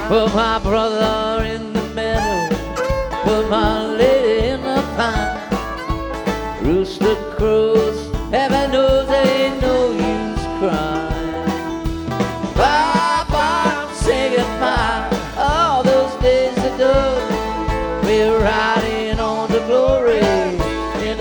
Put my brother in the meadow, put my lady in the pine. Rooster crows, heaven knows ain't no use crying.